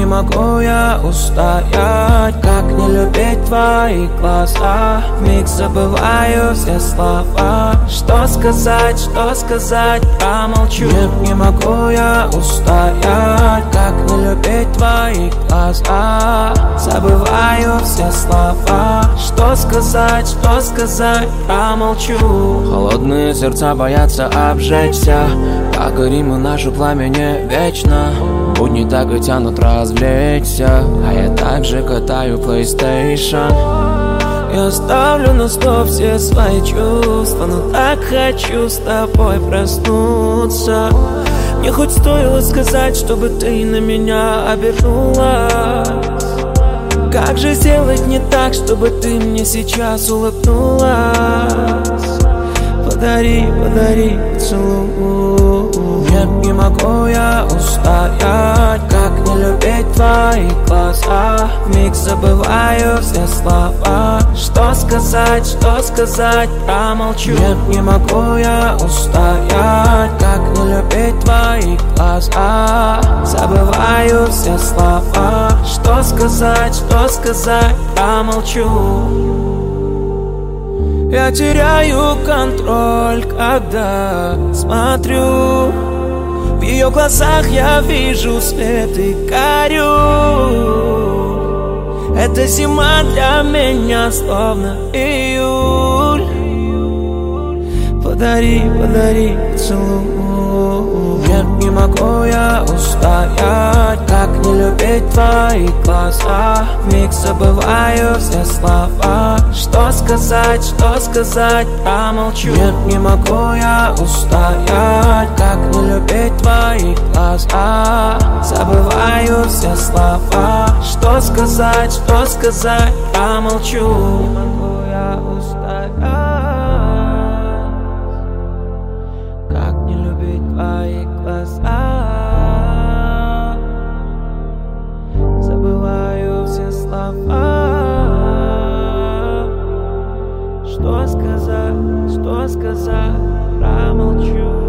могу я устоять, как не любить твои глаза. Вмиг забываю все слова. Что сказать, промолчу. Нет, не могу я устоять, как не любить твои глаза. Забываю все слова. Что сказать, промолчу. Холодные сердца боятся обжечься. Как горим мы, наше пламя не вечно. Будни так и тянут развлечься, а я также катаю PlayStation. Я ставлю на стоп все свои чувства, но так хочу с тобой проснуться. Мне хоть стоило сказать, чтобы ты на меня обернулась. Как же сделать не так, чтобы ты мне сейчас улыбнулась? Подари поцелуй. Нет, не могу я устоять, как не любить твои глаза. Вмиг забываю все слова. Что сказать, промолчу. Нет, не могу я устоять, как не любить твои глаза. Забываю все слова. Что сказать, промолчу. Я теряю контроль, когда смотрю. В ее глазах я вижу свет и горю. Эта зима для меня словно июль. Подари поцелуй. Нет, не могу я устоять, как не любить твои глаза. Вмиг забываю все слова. Что сказать, промолчу. Нет, не могу я устоять, как не любить твои глаза. Забываю все слова. Что сказать, промолчу. Не могу я устоять, как не любить твои глаза. Забываю все слова. Что сказать, промолчу.